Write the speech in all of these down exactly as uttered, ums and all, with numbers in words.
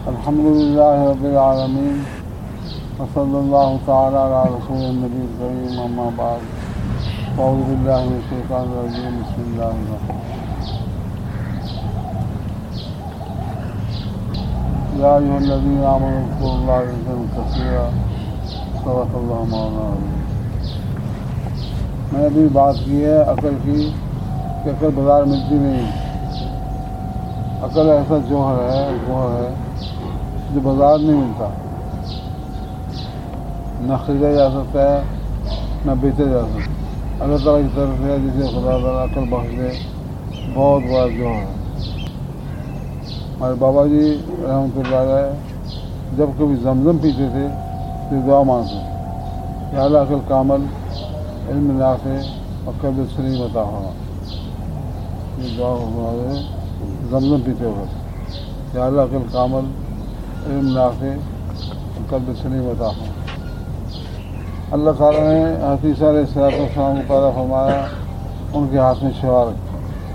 الحمد للہ رب العالمین وصلی اللہ تعالی علی رسول النبی الکریم اما بعد اعوذ باللہ من الشیطان الرجیم بسم اللہ الرحمن الرحیم یا ایھا الذین آمنوا اذکروا اللہ ذکرا کثیرا صدق اللہ مولانا العظیم۔ میں نے ابھی بات کی ہے عقل کی کہ عقل بازار ملتی نہیں، عقل ایسا جوہر ہے گوہر ہے جو بازار نہیں ملتا، نہ خریدا جا سکتا ہے نہ بیچا جا سکتا۔ اللہ تعالیٰ کی طرف سے جسے خدا تعالیٰ عقل بخش دے بہت بڑا جوہر ہے۔ ہمارے بابا جی رحمۃ اللہ علیہ جب کبھی زمزم پیتے تھے تو دعا مانگتے تھے، یا اللہ عقل کامل، علم نافع اور قلب سلیم عطا فرما۔ یہ دعا ہمارے زمزم پیتے ہوئے، یا اللہ عقل کامل، علم نافع اور قلب سلیم عطا فرما۔ اللہ تعالیٰ نے حدیث علیہ الصلوۃ والسلام کو پیدا فرمایا، ان کے ہاتھ میں شفا رکھی،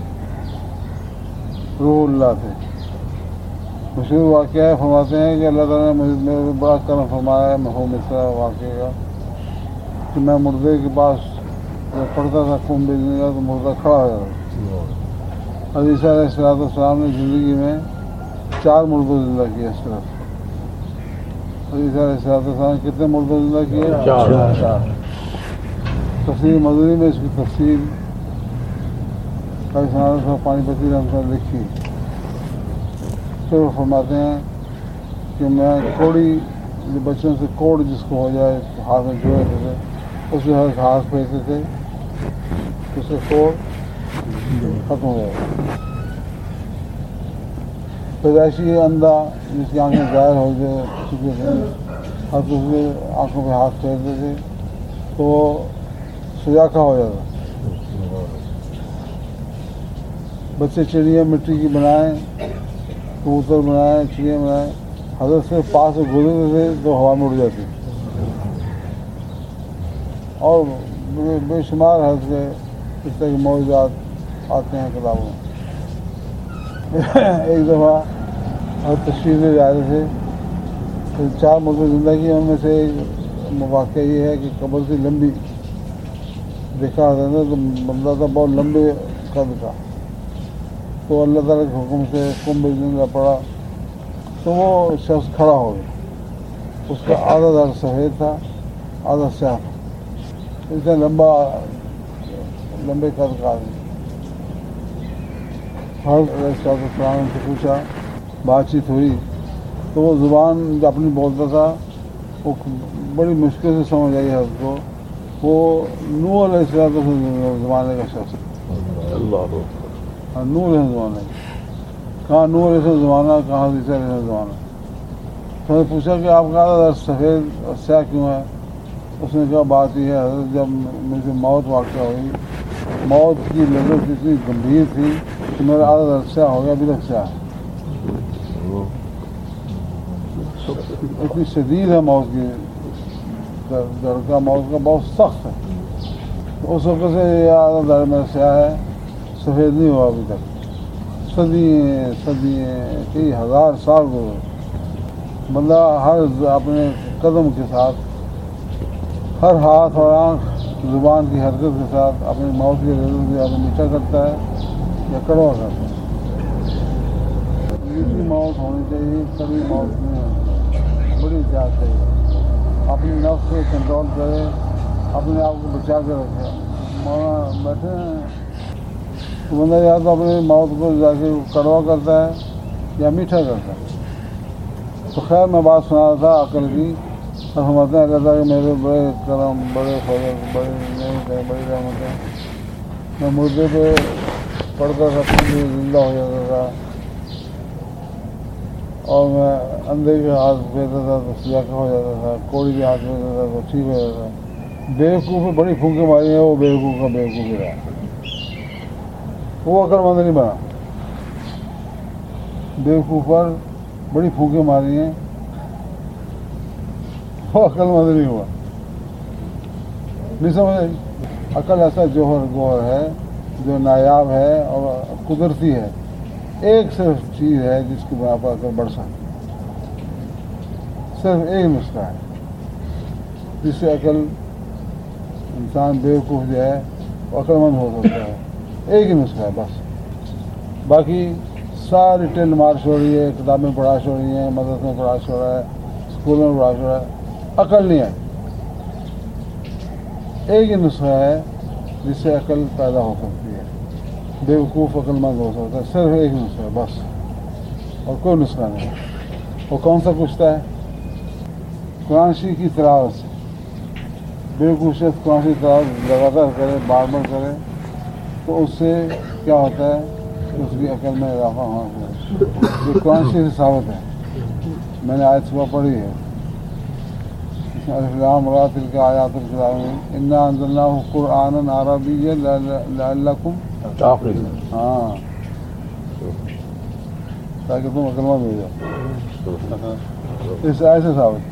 روح اللہ تھے۔ مشہور واقعہ ہے، فرماتے ہیں کہ اللہ تعالیٰ نے مجھے میرے بڑا کرم فرمایا ہے مرحوم مصرا واقعے کا کہ میں مردے کے پاس جب پڑھتا تھا کم بجنے کا تو مردہ کھڑا ہو جاتا۔ حدیث علیہ الصلوۃ والسلام نے زندگی میں چار مردوں زندہ کیے اس طرح۔ حدیث علیہ الصلوۃ والسلام نے کتنے مردوں زندہ کیے؟ چار۔ تفسیر مدنی میں اس کی تفصیل پانی پتی رحمۃ اللہ لکھی۔ پھر وہ فرماتے ہیں کہ میں کوڑی بچوں سے کوڑ جس کو ہو جائے ہاتھ میں جوڑے تھے اسے ہر ہاتھ پھیرتے تھے، اس سے کوڑ ختم ہو جائے۔ پیدائشی اندھا جس کی آنکھیں ظاہر ہو چکے تھے، ہر دوسرے آنکھوں پہ ہاتھ پھیرتے تھے تو وہ سجاکا ہو جاتا۔ بچے چڑیاں مٹی کی بنائیں، کبوتر بنائیں، چڑیاں بنائیں، حضرت سے پاس سے گزرتے تھے تو ہوا میں اڑ جاتی۔ اور بے شمار حضرت کے اس طرح کے معجزات آتے ہیں کتابوں میں۔ ایک دفعہ ہر تشریف لے جا رہے تھے تو چار مردے زندہ کی، ان میں سے ایک واقعہ یہ ہے کہ قبر سے لمبی دیکھا ہوتا تھا تو بندہ تھا بہت لمبے قد کا، تو اللہ تعالیٰ کے حکم سے کمبھ زندہ پڑا تو وہ شخص کھڑا ہو گیا۔ اس کا آدھا دھڑ سفید تھا، آدھا سیاہ تھا، اتنا لمبا لمبے قد کا آدمی۔ حضرت السلام سے پوچھا، بات چیت ہوئی تو وہ زبان جو اپنی بولتا تھا وہ بڑی مشکل سے سمجھ آئی حضرت کو۔ وہ نوح علیہ السلام زمانے کا شخص، ہاں نوح علیہ زمانہ، کہاں نوح علیہ السلام زمانہ، کہاں حدیث علیہ السلام زمانہ۔ تو میں نے پوچھا کہ آپ کا سفید اور سیاہ کیوں ہے؟ اس نے کہا بات یہ ہے حضرت، جب مجھے موت واقع ہوئی، موت کی لذت اتنی گمبھیر تھی کہ میرا آدھا درد سیاہ ہو گیا، ابھی تک سیاہ ہے۔ اتنی شدید ہے موت کی در کا، موت کا بہت سخت ہے۔ اس وقت سے یہ آدھا درد میں سیاہ ہے، سفید نہیں ہوا ابھی تک۔ صدییں صدییں کئی ہزار سال گزرے، بندہ ہر اپنے قدم کے ساتھ، ہر ہاتھ اور آنکھ زبان کی حرکت کے ساتھ اپنی موت کی لذت کو یا تو میٹھا کرتا ہے یا کڑوا کرتا ہے۔ میٹھی موت ہونی چاہیے، کڑوی موت نہیں ہونی چاہیے، بڑی احتیاط چاہیے۔ اپنی نفس سے کنٹرول کرے، اپنے آپ کو بچا کے رکھے۔ مولانا بیٹھے ہیں تو بندہ یا تو اپنی موت کو جا کے کڑوا کرتا ہے یا میٹھا کرتا ہے۔ تو خیر میں بات سنا رہا تھا عقل کی، اور فرماتے ہیں اللہ تعالیٰ میرے بڑے کرم، بڑے فضل، بڑے نعمتیں، بڑی رحمتیں، میں مردے پہ پڑھتا تھا تو زندہ ہو جاتا تھا، اور میں اندھے کے ہاتھ پھیرتا تھا تو سجاکا ہو جاتا تھا، کوڑی کے ہاتھ پھیرتا تھا تو ٹھیک ہو جاتا تھا۔ بیوقوف بڑی پھونکیں ماری ہیں، وہ بیوقوف کا بیوقوف ہی رہا، وہ عقل مند نہیں بنا۔ بیوقوف پر بڑی پھونکیں ماری ہیں، وہ عقل مند نہیں ہوا، نہیں سمجھ آئی۔ عقل ایسا جوہر گوہر ہے جو نایاب ہے اور قدرتی ہے، ایک صرف چیز ہے جس کی بنا پر عقل بڑھ سکتی ہے، صرف ایک نسخہ ہے جس سے عقل انسان بیوقوف جو ہے وہ عقل مند ہو سکتا ہے. ایک ہی نسخہ ہے بس. باقی ساری ٹل مار چھوڑی ہے, کتابیں پڑھا چھوڑی ہیں, مدرسے میں پڑھا چھوڑا ہے, اسکولوں میں پڑھا چھوڑا ہے, عقل نہیں ہے. ایک ہی نسخہ ہے جس سے عقل پیدا ہو سکتی ہے, بیوقوف عقل مند ہو سکتا ہے. صرف ایک نسخہ ہے بس, اور کوئی نسخہ نہیں. وہ کون سا پوچھتا ہے؟ قرآن شریف کی تلاوت سے. بیوقوف شخص قرآن شریف تلاوت لگاتار کرے, بار بار کرے, تو اس سے کیا ہوتا ہے کہ اس کی عقل میں اضافہ ہونا چاہیے. یہ قرآن شریف سے ثابت ہے, میں نے آیت صبح پڑھی ہے. الف لام را تلک آیات الکتاب انا انزلناہ قرآنا عربیا لعلکم تعقلون. ہاں, تاکہ تم عقل مند ہو جاؤ. اس آیت سے ثابت.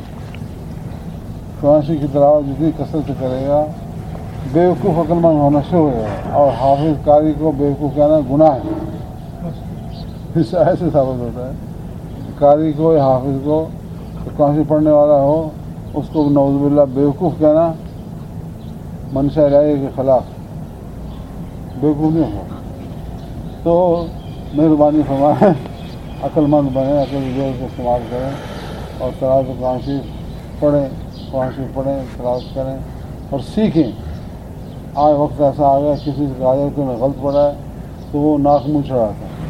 قرآن شریف کی تلاوت جتنی کثرت سے کرے گا بیوقوف عقل مند ہونا شروع ہو جائے گا, اور حافظ قاری کو بیوقوف کہنا گناہ ہے. اس آیت سے ثابت ہوتا ہے قاری کو یا حافظ کو, قرآن شریف پڑھنے والا ہو, اس کو نعوذ باللہ بیوقوف کہنا منشا الہی کے خلاف, بیوقوف نہیں ہو. تو مہربانی فرمائیں, عقل مند بنیں, عقل زور کو استعمال کریں, اور تلاوت قرآن شریف پڑھیں, قرآن شریف پڑھیں, تلاوت کریں اور سیکھیں. آج وقت ایسا آ گیا کسی سے کہا جائے کہ میں غلط پڑھا ہے تو وہ ناک منہ چڑھاتا ہے.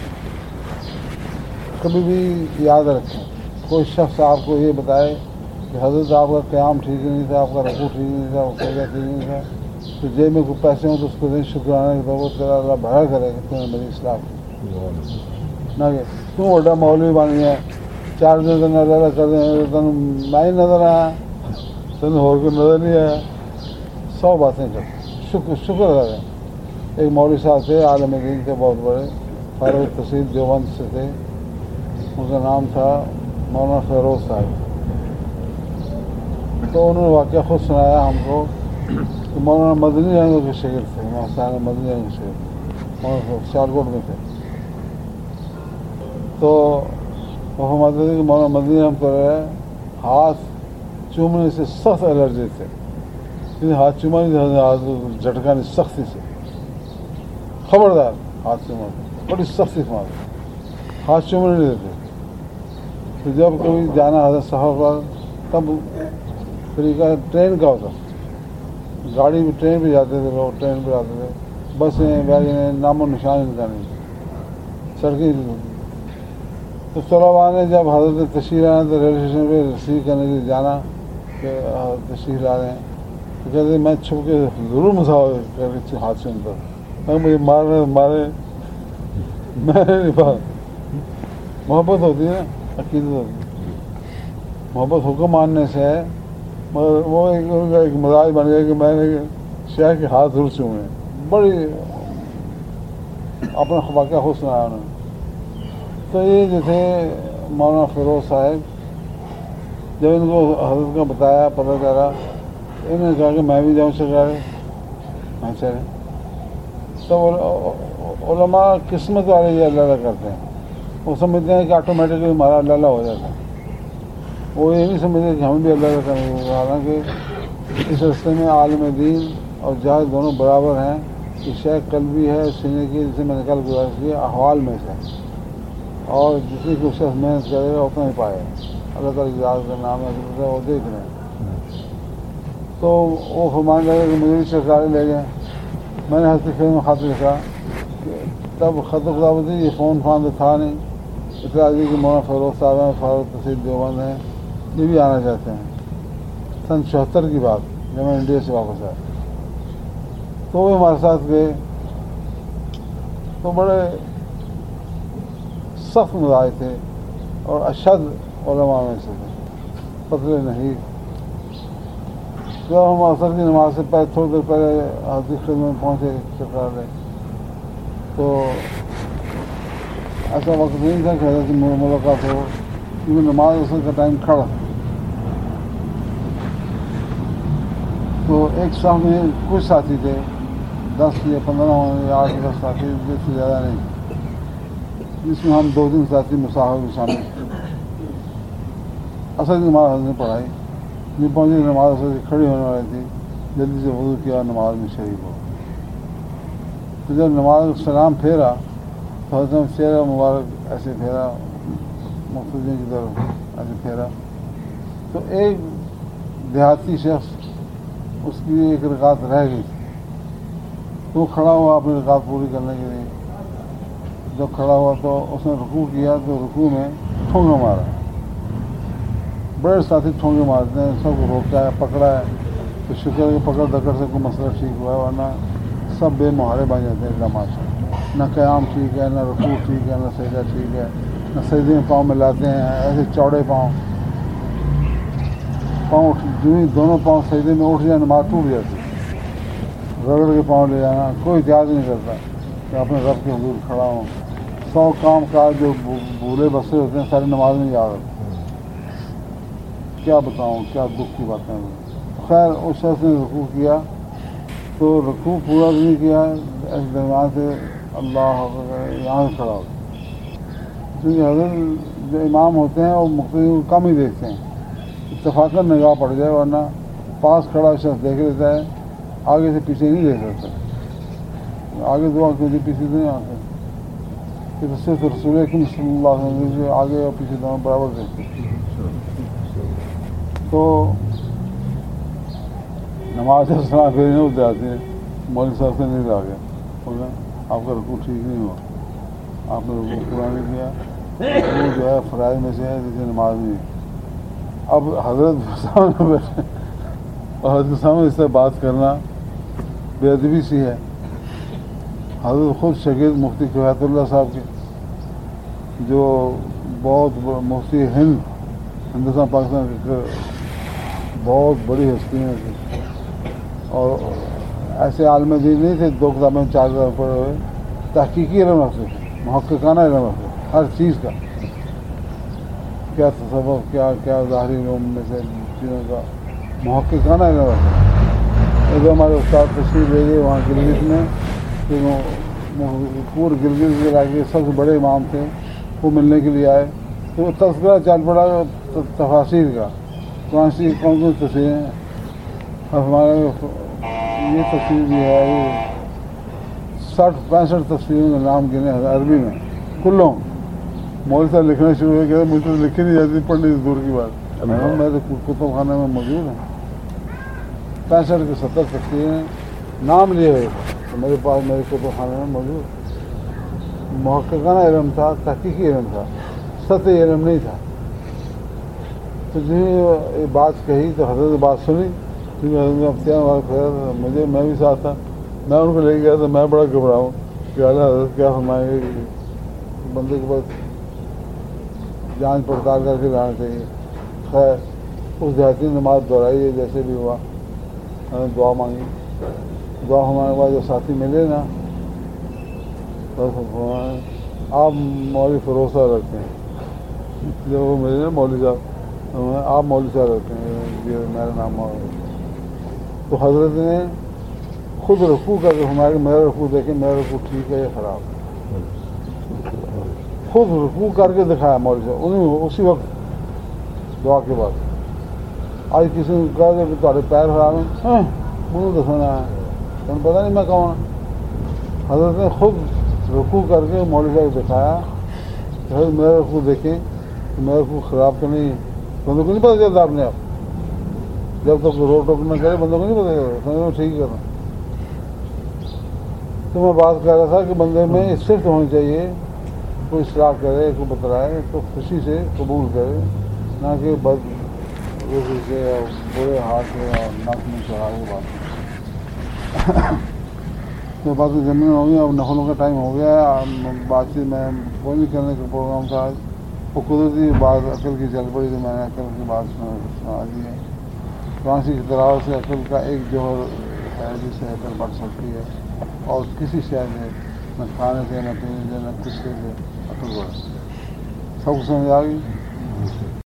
کبھی بھی یاد رکھیں, کوئی شخص آپ کو یہ بتائے کہ حضرت آپ کا قیام ٹھیک نہیں تھا, آپ کا رکوع ٹھیک نہیں تھا, سجدہ ٹھیک نہیں تھا, تو جیب میں کوئی پیسے ہوں تو اس کو دیں شکرانے کی ضرورت کرا, اللہ بھرا کرے کہ تم نے میری اصلاح کی. نہ کہ تم بڑا مولوی بن گیا, چار دن سے نظر کر دیں, تم میں ہی نظر آیا, تم اور کوئی نظر نہیں آیا. سو باتیں کر, شکر شکر ادا کریں. ایک مولوی صاحب تھے, عالم دین تھے, بہت بڑے, فارغ التحصیل دیوبند سے تھے. ان کا نام تھا مولانا فیروز صاحب. تو انہوں نے واقعہ خود سنایا ہم کو کہ مولانا مدنی رنگ کے شاگرد تھے, مولانا مدنی رنگ کے شاگرد, مولانا سیالکوٹ میں تھے. تو وہ فرماتے تھے کہ مولانا مدنی رحم کر رہے ہیں, ہاتھ چومنے سے سخت الرجی تھے. ہاتھ چوما نہیں, ہاتھ جھٹکانے سختی سے, خبردار ہاتھ چوما, بڑی سختی سے ہاتھ چومنے نہیں دیتے. تو جب کبھی جانا حضرت سفر پر, تب طریقہ ٹرین کا ہوتا, گاڑی بھی ٹرین پہ جاتے تھے لوگ, ٹرین پہ جاتے تھے, بسیں ویگنیں, نام و نشان ان کا نہیں, سڑکیں. تو طلباء نے جب حضرت تشریف آنا تو ریلوے اسٹیشن پہ ریسیو کرنے کے لیے جانا کہ تشریف لا رہے ہیں, تو کہتے ہیں میں چھپ کے ضرور مساوی کر کے ہاتھ سے انتا, میں مجھے مار رہے مارے, میں نہیں پا. محبت ہوتی ہے, عقیدت ہوتی ہے. محبت حکم ماننے سے ہے, مگر وہ ایک مزاج بن گیا کہ میں نے شیخ کے ہاتھ ضرور چومے. بڑی اپنا واقعہ خود سنایا انہوں نے. تو یہ جو تھے مولانا فیروز صاحب, جب ان کو حضرت کا بتایا, پتہ چلا, انہوں نے کہا کہ میں بھی جاؤں سرکارے, میں چلے. تو علماء قسمت والے یہ اللہ اللہ کرتے ہیں, وہ سمجھتے ہیں کہ آٹومیٹکلی ہمارا اللہ اللہ ہو جاتا ہے. وہ یہ نہیں سمجھتے کہ ہم بھی اللہ اللہ کریں گے. حالانکہ اس رستے میں عالم دین اور جاہل دونوں برابر ہیں. کہ شیخ قلبی ہے سینے کی, جسے میں نے کل گزارش کی, احوال میں سے, اور جتنی کوئی شخص محنت کرے گا اتنا ہی پائے. اللہ تعالیٰ کی ذات کا نام ہے, وہ دیکھ رہے ہیں. تو وہ فرمان لگے کہ مجھے بھی سرکارے لے گئے. میں نے ہنستے کھیل میں خط لکھا, تب خط خطاب تھی, یہ فون فان تو تھا نہیں. اطلاع دی کہ مولانا فیروز صاحب ہیں, فارغ التحصیل دیوبند ہیں, یہ بھی آنا چاہتے ہیں. سن چوہتر کی بات, جب میں انڈیا سے واپس آیا, تو وہ ہمارے ساتھ گئے. تو بڑے سخت مزاج تھے اور اشد علماء میں سے تھے, پتلے نہیں. جب ہم عصر کی نماز سے پہلے تھوڑی دیر پہلے حدیث خدمت میں پہنچے سرکار نے, تو ایسا وقت نہیں تھا کہ حضرت ملاقات ہو, کیونکہ نماز عصر کا ٹائم کھڑا تھا. تو ایک صاحب میں کچھ ساتھی تھے, دس یا پندرہ ہوں یا آٹھ دس ساتھی, جس سے زیادہ نہیں, جس میں ہم دو تین ساتھی مسافر بھی شامل تھے. اصل کی نماز حضرت نے پڑھائی. جب پہنچی نماز اصل سے کھڑی ہونے والی تھی, جلدی سے وضو کیا, نماز میں شریک ہو. تو جب نماز سلام پھیرا تو حضرت نے چہرہ مبارک ایسے پھیرا, مقتدین کی طرف ایسے پھیرا, تو ایک دیہاتی شخص اس کی ایک رکعت رہ گئی تھی, تو وہ کھڑا ہوا اپنی رکعت پوری کرنے کے لیے. جب کھڑا ہوا تو اس نے رکوع کیا, تو رکوع میں ٹھونگا مارا. بڑے ساتھی ٹھونگے مارتے ہیں, سب کو روکا ہے, پکڑا ہے, تو شکر ہے کہ پکڑ دکڑ سے کوئی مسئلہ ٹھیک ہوا ہے, ورنہ سب بے مہارے بن جاتے ہیں تماشا. نہ قیام ٹھیک ہے, نہ رکوع ٹھیک ہے, نہ سجدہ ٹھیک ہے, نہ سجدے میں پاؤں ملاتے ہیں, ایسے چوڑے پاؤں پاؤں جو ہی دونوں پاؤں سجدے میں اٹھ جائیں نماز ٹوٹ جاتی, رگڑ کے پاؤں لے جانا. کوئی احتیاط نہیں کرتا کہ اپنے رب کے حضور کھڑا ہوں. سو کام کاج جو بھولے بسے ہوتے ہیں ساری نماز میں یاد رکھتے ہیں. کیا بتاؤں, کیا دکھ کی باتیں ہیں. خیر اس شخص نے رکوع کیا, تو رکوع پورا بھی نہیں کیا, اس درمیان سے اللہ یہاں سے کھڑا ہو. کیونکہ حضرت جو امام ہوتے ہیں وہ مقتدی کم ہی دیکھتے ہیں, اتفاقاً نگاہ پڑ جائے, ورنہ پاس کھڑا شخص دیکھ لیتا ہے, آگے سے پیچھے نہیں دیکھ سکتا. آگے دو آنکھیں ہوتی, پیچھے دو آنکھیں. پھر صرف رسول اکرم صلی اللہ علیہ وسلم آگے اور پیچھے دونوں برابر دیکھتے ہیں. تو نماز سے سلام پھر نہیں ہوتے آتے ہیں, مولوی صاحب سے نہیں آ گیا, بولے آپ کا رکوع ٹھیک نہیں ہوا, آپ نے رکوع پورا نہیں کیا. وہ جو ہے فرائض میں سے ہے جسے نماز نہیں. اب حضرت سامنے بیٹھے اور حضرت سامنے اس سے بات کرنا بے ادبی سی ہے. حضرت خود شاگرد مفتی کفایت اللہ صاحب کے, جو بہت مفتی ہند ہندوستان پاکستان کے بہت بڑی ہستی ہیں, اور ایسے عالم دین نہیں تھے دو کتابیں چار کتابیں پڑھے ہوئے, تحقیقی علم رکھتے تھے, محققانہ علم رکھتے تھے ہر چیز کا, کیا تصوف, کیا کیا ظاہری علوم میں سے چیزوں کا محققانہ علم رکھتے تھے. ایک ہمارے استاد تشریف لے گئے وہاں گلگت میں, پورے گلگت کے علاقے کے سب سے بڑے امام تھے, وہ ملنے کے لیے آئے. تو وہ تذکرہ چل پڑا تفاسیر کا, قرآن شریف کون کون سی تصویریں ہیں, ہمارے یہ تصویر بھی ہے, یہ ساٹھ پینسٹھ تصویروں کے نام گنے عربی میں کلوں. مولوی صاحب لکھنا شروع ہو گیا, مجھے تو لکھی نہیں جاتی, پڑھنے کی دور کی بات. میں تو کتب خانے میں موجود ہوں. پینسٹھ کے ستر تصویریں نام لیے ہوئے تو میرے پاس میرے کتب خانے میں موجود. محققانہ علم تھا, تحقیقی علم تھا, سطحی علم نہیں تھا. تو جو یہ بات کہی تو حضرت نے بات سنی, کیونکہ حضرت نے اختیار والا پھیرا, مجھے میں بھی ساتھ تھا, میں ان کو لے گیا تو میں بڑا گھبراؤں کہ اعلیٰ حضرت کیا فرمائیں گے, بندے کے پاس جانچ پڑتال کر کے لانا چاہیے. خیر اس دیہاتی نے نماز دہرائی ہے جیسے بھی ہوا, ہمیں دعا مانگی. دعا ہمارے بعد جو ساتھی ملے نا, آپ مولوی فروز صاحب رکھتے ہیں, جب وہ ملے نا مولوی صاحب, آپ مولوی صاحب رکھتے ہیں, یہ میرا نام مولوی. تو حضرت نے خود رکوع کر کے ہمارے میرا رکوع دیکھیں, میرا رکوع ٹھیک ہے یا خراب, خود رکوع کر کے دکھایا مولوی صاحب انہیں اسی وقت دعا کے بعد. آج کسی نے کہا کہ تمہارے پیر خراب ہیں, منہ دسنا ہے, تمہیں پتہ نہیں میں کون. حضرت نے خود رکوع کر کے مولوی صاحب کو دکھایا, حضرت میرا رکوع دیکھیں, میرا رکوع خراب تو نہیں. بندوں کو نہیں پتہ چلتا اپنے آپ, جب تک رو ٹوک نہ کرے بندوں کو نہیں پتہ چلتا, سمجھ میں ٹھیک کرنا. تو میں بات کر رہا تھا کہ بندے میں صرف ہونی چاہیے, کوئی اصلاح کرے, کوئی بتلائے تو خوشی سے قبول کرے, نہ کہ بد روزی سے اور برے ہاتھ سے اور ناک میں چڑھا کے بات. تو بات زمین ہو گئی, اب نخلوں کا ٹائم ہو گیا. بات چیت میں وہ نہیں کرنے کا پروگرام تھا آج, وہ قدرتی بات عقل کی چل پڑی تو میں نے عقل کی بات سنا دی ہے. قرآن کی تلاوت سے عقل کا ایک جوہر ہے جس سے عقل بڑھ سکتی ہے, اور کسی شے سے, نہ کھانے سے, نہ پینے سے, نہ کچھ سے عقل بڑھ. سب کو سمجھ آ گئی.